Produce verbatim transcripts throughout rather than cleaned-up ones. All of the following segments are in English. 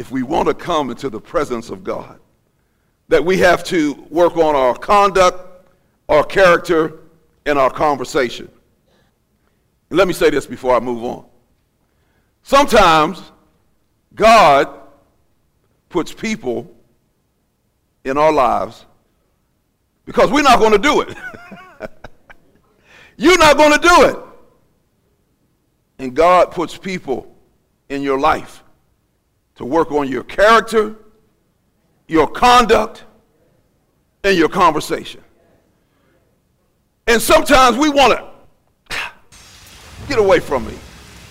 if we want to come into the presence of God, that we have to work on our conduct, our character, and our conversation. And let me say this before I move on. Sometimes God puts people in our lives because we're not going to do it. You're not going to do it. And God puts people in your life to work on your character, your conduct, and your conversation. And sometimes we want to get away from me.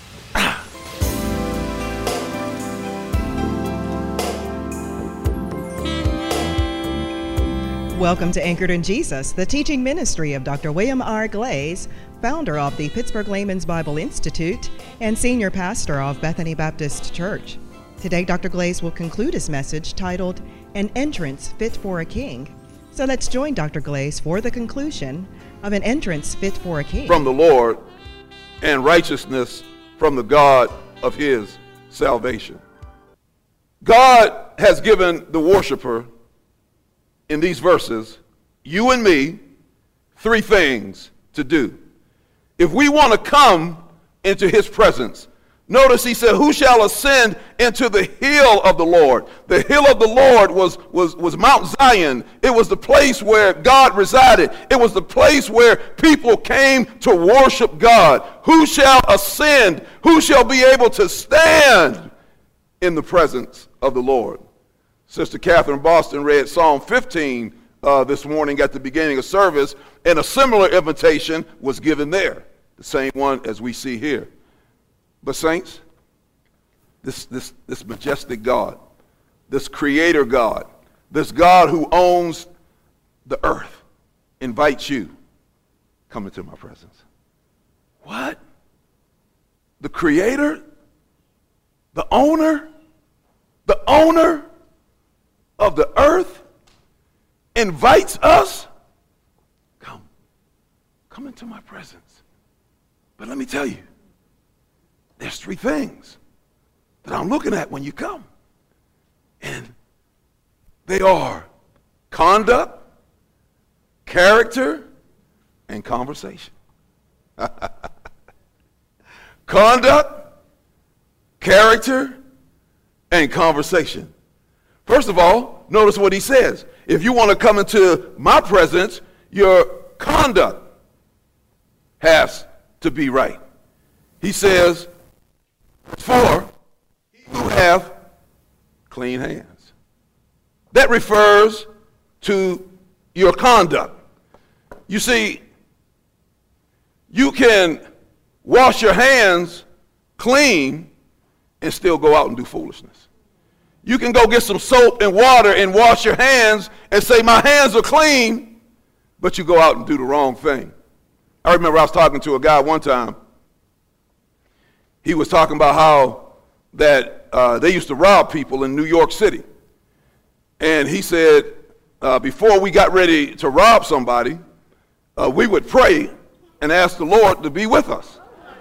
Welcome to Anchored in Jesus, the teaching ministry of Doctor William R. Glaze, founder of the Pittsburgh Layman's Bible Institute and senior pastor of Bethany Baptist Church. Today, Doctor Glaze will conclude his message titled, An Entrance Fit for a King. So let's join Doctor Glaze for the conclusion of An Entrance Fit for a King. From the Lord, and righteousness from the God of his salvation. God has given the worshiper in these verses, you and me, three things to do. If we want to come into his presence, notice he said, who shall ascend into the hill of the Lord? The hill of the Lord was, was, was Mount Zion. It was the place where God resided. It was the place where people came to worship God. Who shall ascend? Who shall be able to stand in the presence of the Lord? Sister Catherine Boston read Psalm fifteen uh, this morning at the beginning of service, and a similar invitation was given there, the same one as we see here. But saints, this, this, this majestic God, this creator God, this God who owns the earth, invites you, come into my presence. What? The creator? The owner? The owner of the earth invites us? Come. Come into my presence. But let me tell you, there's three things that I'm looking at when you come. And they are conduct, character, and conversation. Conduct, character, and conversation. First of all, notice what he says. If you want to come into my presence, your conduct has to be right. He says, for he who hath clean hands. That refers to your conduct. You see, you can wash your hands clean and still go out and do foolishness. You can go get some soap and water and wash your hands and say, my hands are clean, but you go out and do the wrong thing. I remember I was talking to a guy one time. He was talking about how that uh, they used to rob people in New York City. And he said, uh, before we got ready to rob somebody, uh, we would pray and ask the Lord to be with us.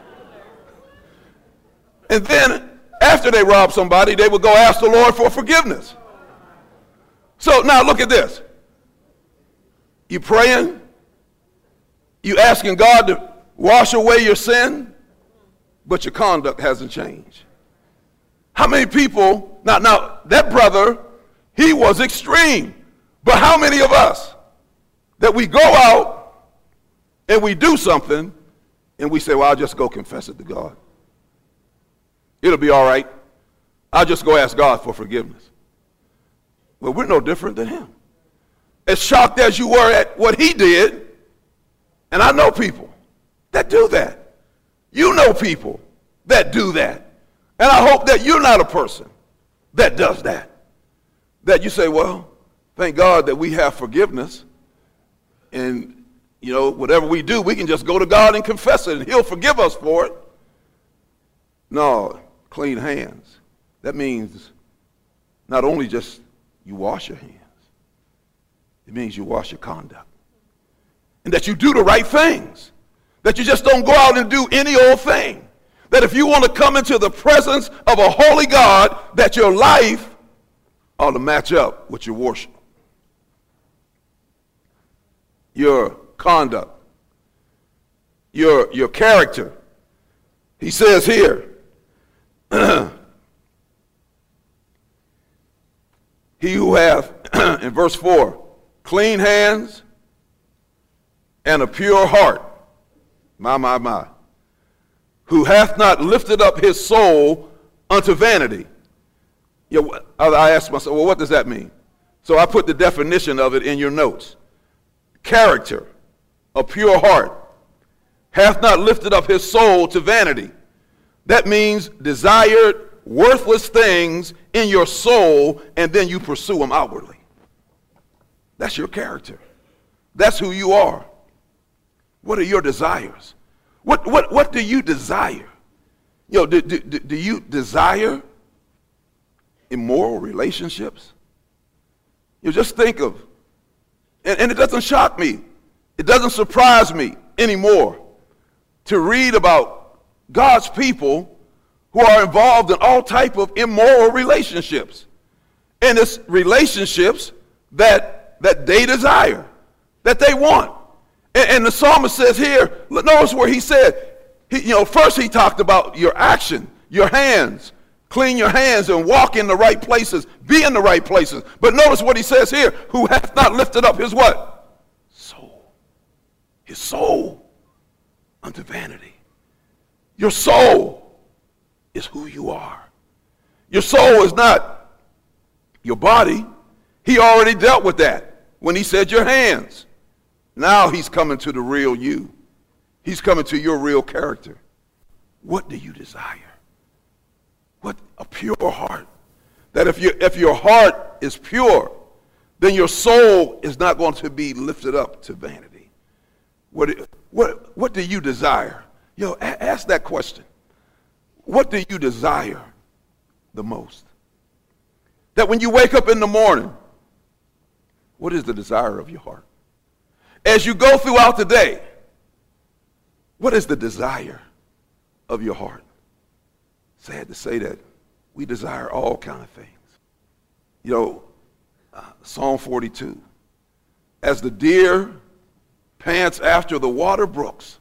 And then after they robbed somebody, they would go ask the Lord for forgiveness. So now look at this. You praying, you asking God to wash away your sin, but your conduct hasn't changed. How many people, now, now that brother, he was extreme, but how many of us that we go out and we do something and we say, well, I'll just go confess it to God. It'll be all right. I'll just go ask God for forgiveness. Well, we're no different than him. As shocked as you were at what he did, and I know people that do that. You know people that do that. And I hope that you're not a person that does that. That you say, well, thank God that we have forgiveness. And, you know, whatever we do, we can just go to God and confess it, and he'll forgive us for it. No. Clean hands. That means not only just you wash your hands, it means you wash your conduct. And that you do the right things. That you just don't go out and do any old thing. That if you want to come into the presence of a holy God, that your life ought to match up with your worship, your conduct, your, your character. He says here, he who hath, in verse four, clean hands and a pure heart, my, my, my, who hath not lifted up his soul unto vanity. You know, I asked myself, well, what does that mean? So I put the definition of it in your notes. Character, a pure heart, hath not lifted up his soul to vanity. That means desired worthless things in your soul, and then you pursue them outwardly. That's your character. That's who you are. What are your desires? What what what do you desire? You know, do, do, do you desire immoral relationships? You just think of, and, and it doesn't shock me, it doesn't surprise me anymore to read about God's people who are involved in all type of immoral relationships. And it's relationships that that they desire, that they want. And, and the psalmist says here, notice where he said, he, you know, first he talked about your action, your hands, clean your hands and walk in the right places, be in the right places. But notice what he says here, who hath not lifted up his what? Soul. His soul unto vanity. Your soul is who you are. Your soul is not your body. He already dealt with that when he said your hands. Now he's coming to the real you. He's coming to your real character. What do you desire? What a pure heart. That if you if your heart is pure, then your soul is not going to be lifted up to vanity. What what what do you desire? Yo, a- ask that question. What do you desire the most? That when you wake up in the morning, what is the desire of your heart? As you go throughout the day, what is the desire of your heart? Sad to say that we desire all kind of things. You know, uh, Psalm forty-two, as the deer pants after the water brooks,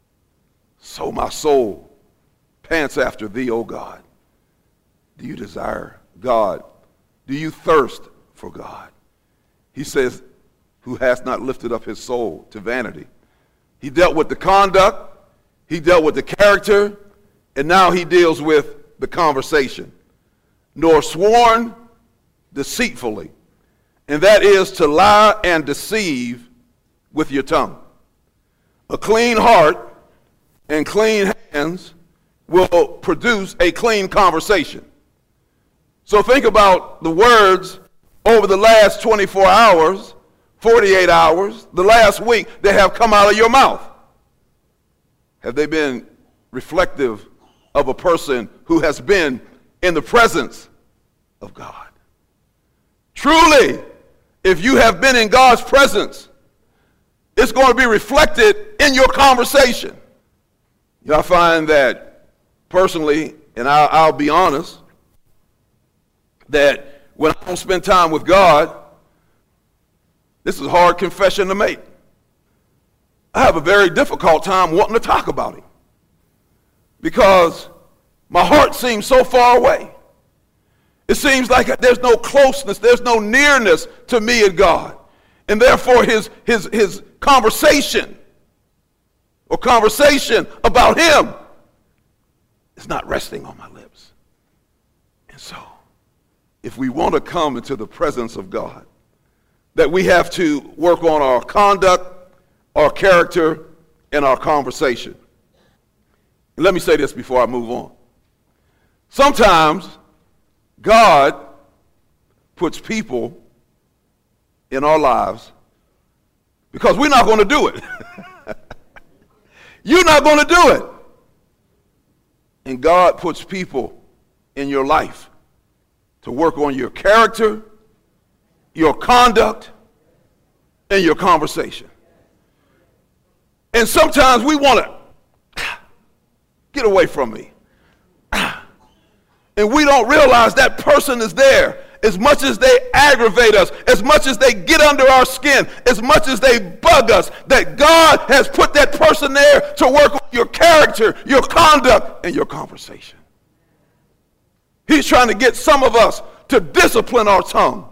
so my soul pants after thee, O God. Do you desire God? Do you thirst for God? He says, who has not lifted up his soul to vanity. He dealt with the conduct, he dealt with the character, and now he deals with the conversation. Nor sworn deceitfully, and that is to lie and deceive with your tongue. A clean heart and clean hands will produce a clean conversation. So think about the words over the last twenty-four hours, forty-eight hours, the last week that have come out of your mouth. Have they been reflective of a person who has been in the presence of God? Truly, if you have been in God's presence, it's going to be reflected in your conversation. You know, I find that personally, and I'll, I'll be honest, that when I don't spend time with God, this is a hard confession to make. I have a very difficult time wanting to talk about him because my heart seems so far away. It seems like there's no closeness, there's no nearness to me and God. And therefore his, his, his conversation or conversation about him is not resting on my lips. And so, if we want to come into the presence of God, that we have to work on our conduct, our character, and our conversation. And let me say this before I move on. Sometimes God puts people in our lives because we're not going to do it. You're not going to do it. And God puts people in your life to work on your character, your conduct, and your conversation. And sometimes we want to get away from me. And we don't realize that person is there. As much as they aggravate us, as much as they get under our skin, as much as they bug us, that God has put that person there to work on your character, your conduct, and your conversation. He's trying to get some of us to discipline our tongue.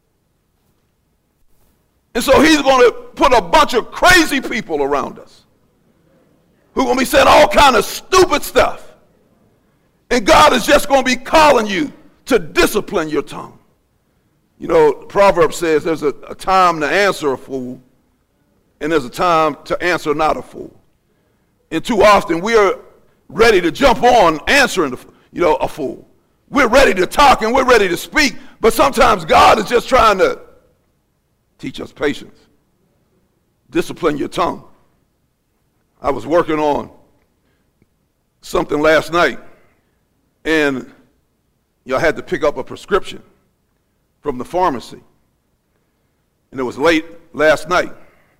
And so he's going to put a bunch of crazy people around us who are going to be saying all kind of stupid stuff. And God is just going to be calling you to discipline your tongue. You know, Proverbs says there's a, a time to answer a fool, and there's a time to answer not a fool. And too often we are ready to jump on answering, the, you know, a fool. We're ready to talk and we're ready to speak, but sometimes God is just trying to teach us patience. Discipline your tongue. I was working on something last night, and you know, I had to pick up a prescription from the pharmacy. And it was late last night.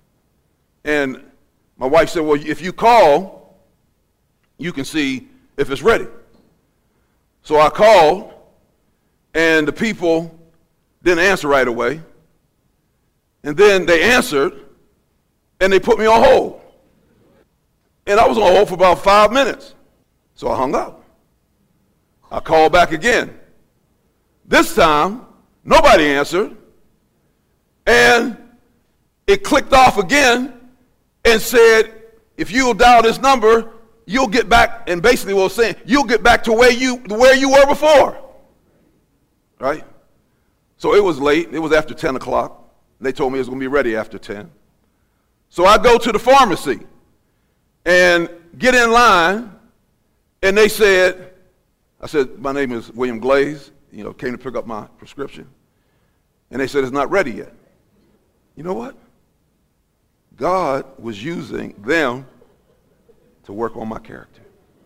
And my wife said, well, if you call, you can see if it's ready. So I called, and the people didn't answer right away. And then they answered, and they put me on hold. And I was on hold for about five minutes. So I hung up. I called back again. This time, nobody answered. And it clicked off again and said, if you'll dial this number, you'll get back, and basically what I was saying, you'll get back to where you, where you were before. Right? So it was late. It was after ten o'clock. They told me it was going to be ready after ten. So I go to the pharmacy and get in line, and they said, I said, my name is William Glaze, you know, came to pick up my prescription. And they said, it's not ready yet. You know what? God was using them to work on my character.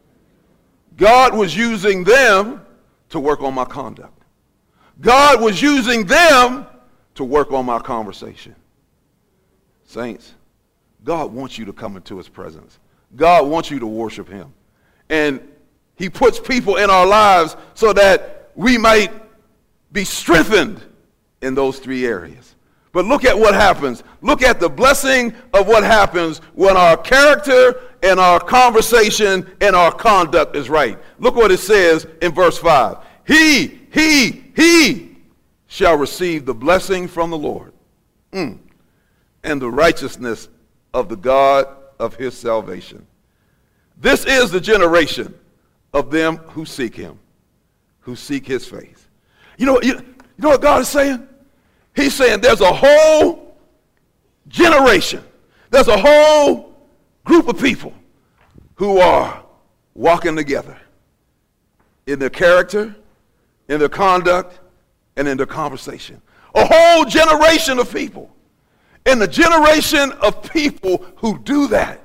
God was using them to work on my conduct. God was using them to work on my conversation. Saints, God wants you to come into his presence. God wants you to worship him. And he puts people in our lives so that we might be strengthened in those three areas. But look at what happens. Look at the blessing of what happens when our character and our conversation and our conduct is right. Look what it says in verse five. He, he, he shall receive the blessing from the Lord mm, and the righteousness of the God of his salvation. This is the generation of them who seek him, who seek his face. You know, you, you know what God is saying? He's saying there's a whole generation, there's a whole group of people who are walking together in their character, in their conduct, and in their conversation. A whole generation of people. And the generation of people who do that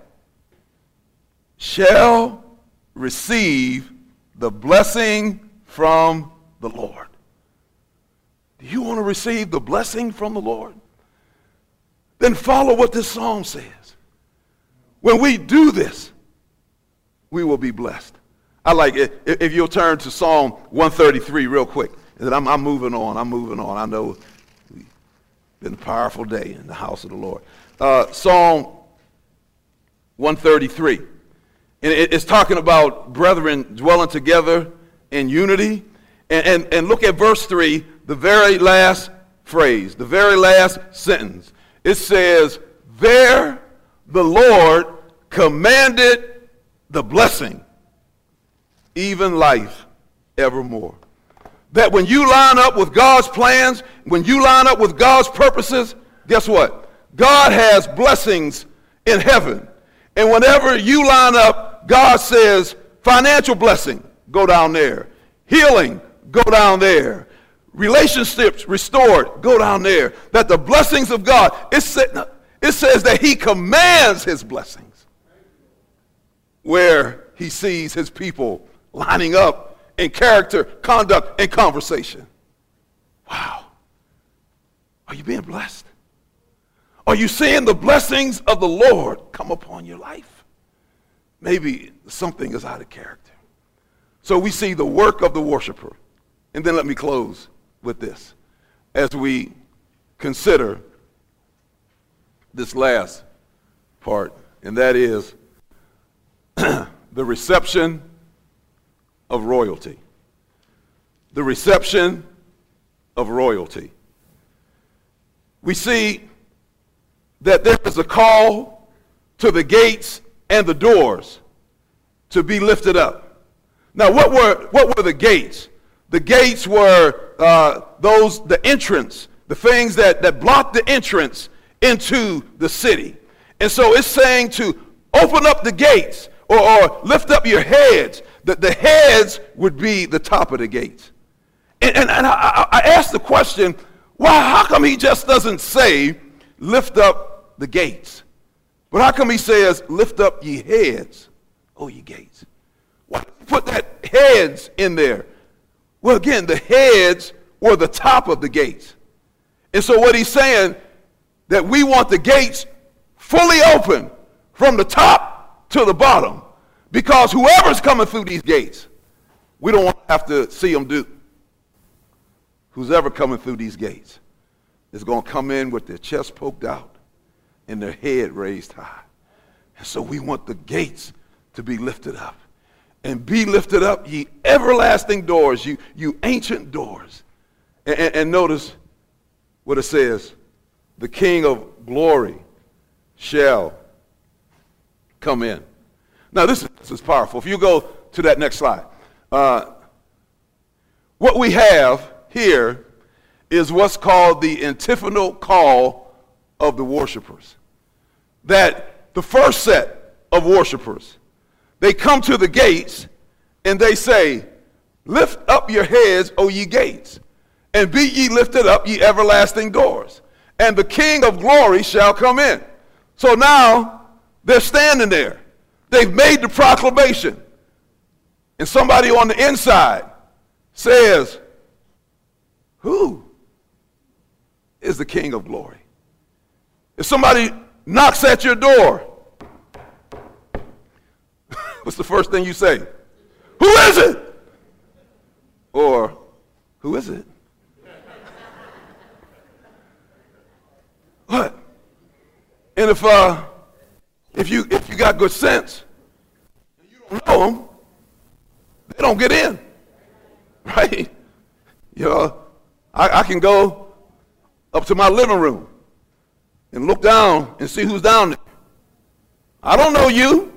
shall receive the blessing from the Lord. Do you want to receive the blessing from the Lord? Then follow what this psalm says. When we do this, we will be blessed. I like it. If you'll turn to Psalm one thirty-three real quick. I'm, I'm moving on. I'm moving on. I know it's been a powerful day in the house of the Lord. Uh, Psalm one thirty-three. And it, it's talking about brethren dwelling together in unity. And, and, and look at verse three, the very last phrase, the very last sentence. It says, there the Lord commanded the blessing, even life evermore. That when you line up with God's plans, when you line up with God's purposes, guess what? God has blessings in heaven. And whenever you line up, God says, financial blessing, go down there. Healing, go down there. Relationships restored, go down there. That the blessings of God, it, sa- it says that he commands his blessings. Where he sees his people lining up in character, conduct, and conversation. Wow. Are you being blessed? Are you seeing the blessings of the Lord come upon your life? Maybe something is out of character. So we see the work of the worshiper. And then let me close with this as we consider this last part, and that is the reception of royalty. The reception of royalty. We see that there is a call to the gates and the doors to be lifted up. Now, what were what were the gates? The gates were uh, those the entrance, the things that that blocked the entrance into the city. And so it's saying to open up the gates or, or lift up your heads. That the heads would be the top of the gates. And, and, and I, I asked the question, why? How come he just doesn't say lift up the gates? But how come he says lift up ye heads, oh ye gates? Why put that heads in there? Well, again, the heads were the top of the gates. And so what he's saying, that we want the gates fully open from the top to the bottom, because whoever's coming through these gates, we don't want to have to see them do. Who's ever coming through these gates is going to come in with their chest poked out and their head raised high. And so we want the gates to be lifted up. And be lifted up, ye everlasting doors, you, you ancient doors. And, and, and notice what it says, the King of glory shall come in. Now this is, this is powerful. If you go to that next slide. Uh, what we have here is what's called the antiphonal call of the worshipers. That the first set of worshipers, they come to the gates and they say, lift up your heads, O ye gates, and be ye lifted up, ye everlasting doors, and the King of glory shall come in. So now they're standing there. They've made the proclamation. And somebody on the inside says, who is the King of glory? If somebody knocks at your door, what's the first thing you say? Who is it? Or, who is it? What? And if uh, if you if you got good sense, and you don't know them, they don't get in, right? You know, I, I can go up to my living room and look down and see who's down there. I don't know you.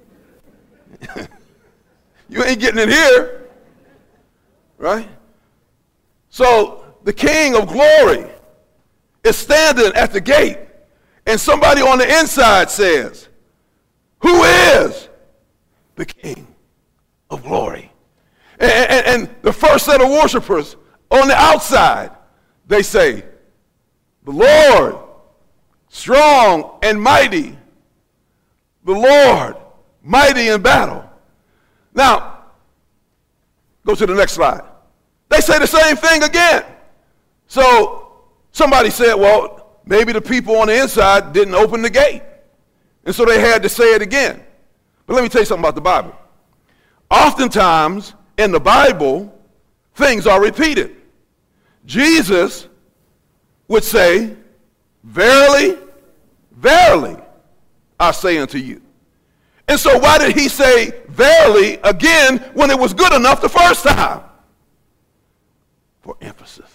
You ain't getting in here, right? So the King of glory is standing at the gate, and somebody on the inside says, who is the King of glory? And, and, and the first set of worshipers on the outside, they say, the Lord, strong and mighty, the Lord, mighty in battle. Now, go to the next slide. They say the same thing again. So somebody said, well, maybe the people on the inside didn't open the gate. And so they had to say it again. But let me tell you something about the Bible. Oftentimes in the Bible, things are repeated. Jesus would say, verily, verily, I say unto you. And so why did he say verily again when it was good enough the first time? For emphasis.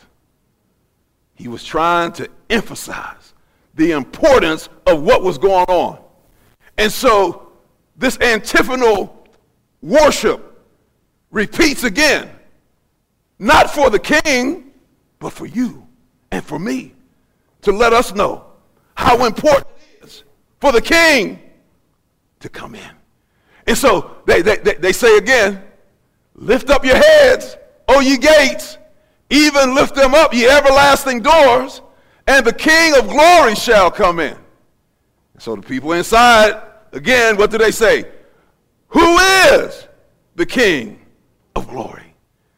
He was trying to emphasize the importance of what was going on. And so this antiphonal worship repeats again, not for the king, but for you and for me, to let us know how important it is for the king to come in. And so they, they, they, they say again, lift up your heads, O ye gates, even lift them up, ye everlasting doors, and the King of glory shall come in. So the people inside, again, what do they say? Who is the King of glory?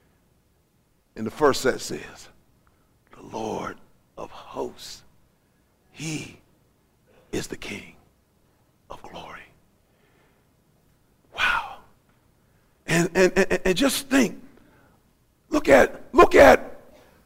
And the first set says, the Lord of hosts. He is the King of glory. Wow. And, and, and, and just think, look at, look at,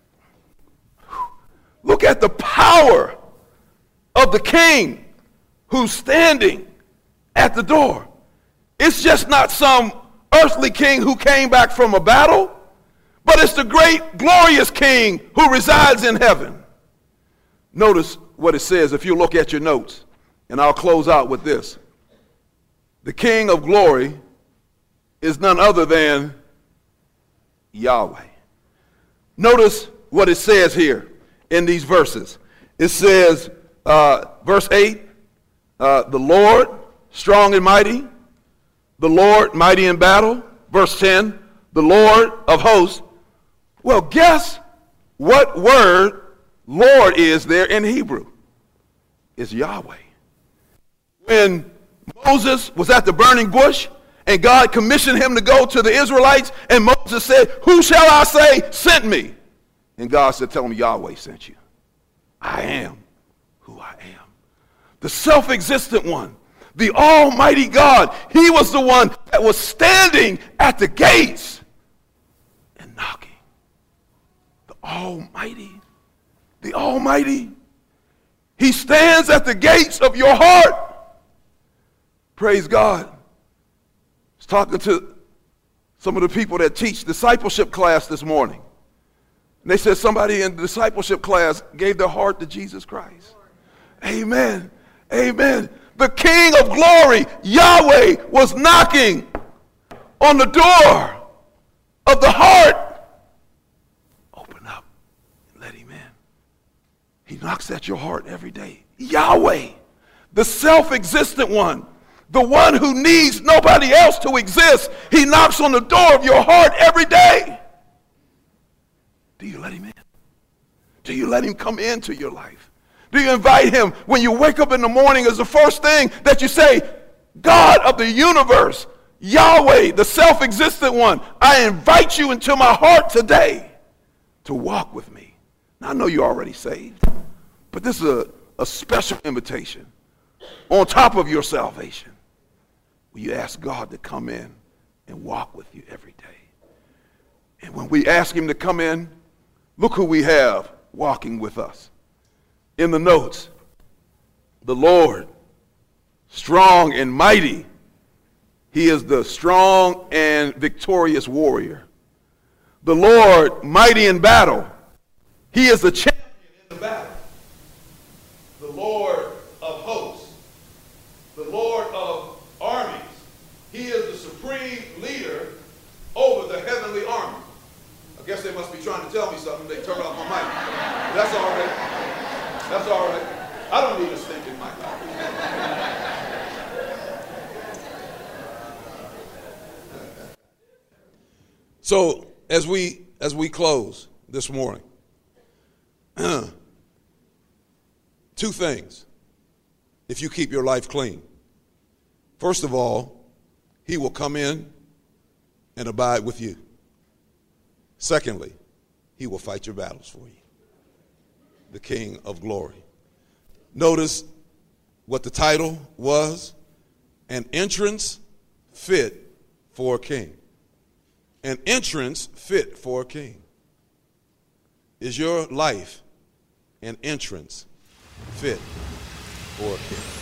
look at the power of the king who's standing at the door. It's just not some earthly king who came back from a battle, but it's the great, glorious king who resides in heaven. Notice what it says if you look at your notes, and I'll close out with this. The King of glory is none other than Yahweh. Notice what it says here in these verses. It says, uh, verse eight, uh, the Lord, strong and mighty, the Lord, mighty in battle. Verse ten, the Lord of hosts. Well, guess what word Lord is there in Hebrew? It's Yahweh. When Moses was at the burning bush and God commissioned him to go to the Israelites, and Moses said, who shall I say sent me? And God said, tell him Yahweh sent you. I am who I am. The self-existent one, the almighty God. He was the one that was standing at the gates and knocking. The almighty, the almighty. He stands at the gates of your heart. Praise God. I was talking to some of the people that teach discipleship class this morning. And they said somebody in the discipleship class gave their heart to Jesus Christ. Amen. Amen. The King of glory, Yahweh, was knocking on the door of the heart. Open up and let him in. He knocks at your heart every day. Yahweh, the self-existent one, the one who needs nobody else to exist. He knocks on the door of your heart every day. Do you let him in? Do you let him come into your life? Do you invite him when you wake up in the morning as the first thing that you say, God of the universe, Yahweh, the self-existent one, I invite you into my heart today to walk with me. Now, I know you're already saved, but this is a, a special invitation on top of your salvation. Will you ask God to come in and walk with you every day? And when we ask him to come in, look who we have walking with us. In the notes, the Lord, strong and mighty. He is the strong and victorious warrior. The Lord, mighty in battle. He is the champion in the battle. The Lord of hosts. The Lord of armies. He is the supreme leader over the heavenly army. I guess they must be trying to tell me something. They turn off my mic. That's all right. That's all right. I don't need a stinking mic. So as we as we close this morning, two things. If you keep your life clean, first of all, he will come in and abide with you. Secondly, he will fight your battles for you. The King of glory. Notice what the title was: an entrance fit for a king. An entrance fit for a king. Is your life an entrance fit for a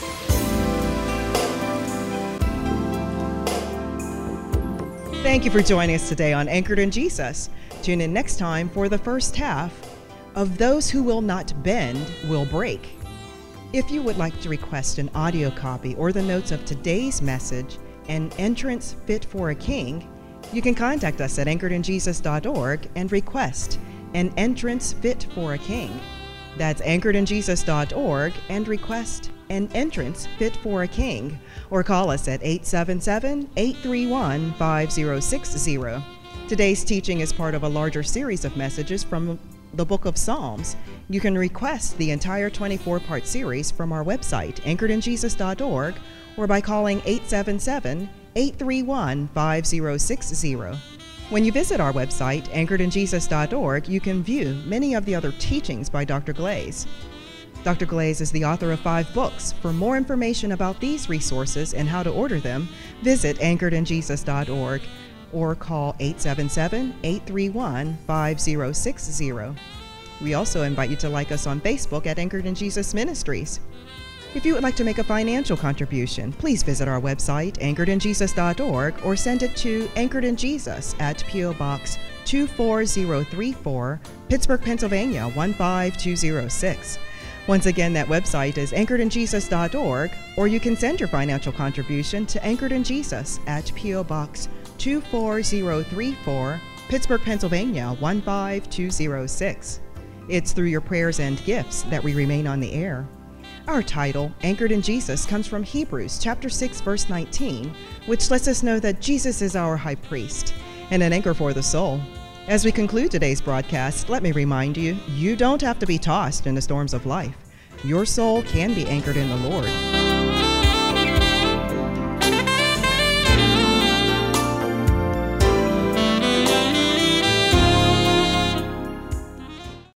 king? Thank you for joining us today on Anchored in Jesus. Tune in next time for the first half of Those Who Will Not Bend Will Break. If you would like to request an audio copy or the notes of today's message, An Entrance Fit for a King, you can contact us at anchored in jesus dot org and request An Entrance Fit for a King. That's anchored in jesus dot org and request An Entrance Fit for a King, or call us at eight seven seven, eight three one, five zero six zero. Today's teaching is part of a larger series of messages from the Book of Psalms. You can request the entire twenty-four part series from our website, anchored in jesus dot org, or by calling eight seven seven, eight three one, five zero six zero. When you visit our website, anchored in jesus dot org, you can view many of the other teachings by Doctor Glaze. Doctor Glaze is the author of five books. For more information about these resources and how to order them, visit anchored in jesus dot org. or call eight seven seven, eight three one, five zero six zero. We also invite you to like us on Facebook at Anchored in Jesus Ministries. If you would like to make a financial contribution, please visit our website, anchored in jesus dot org, or send it to Anchored in Jesus at P O Box two four zero three four, Pittsburgh, Pennsylvania one five two zero six. Once again, that website is anchored in jesus dot org, or you can send your financial contribution to Anchored in Jesus at P O Box two four zero three four, Pittsburgh, Pennsylvania one five two zero six. It's through your prayers and gifts that we remain on the air. Our title, Anchored in Jesus, comes from Hebrews chapter six, verse nineteen, which lets us know that Jesus is our high priest and an anchor for the soul. As we conclude today's broadcast, let me remind you, you don't have to be tossed in the storms of life. Your soul can be anchored in the Lord.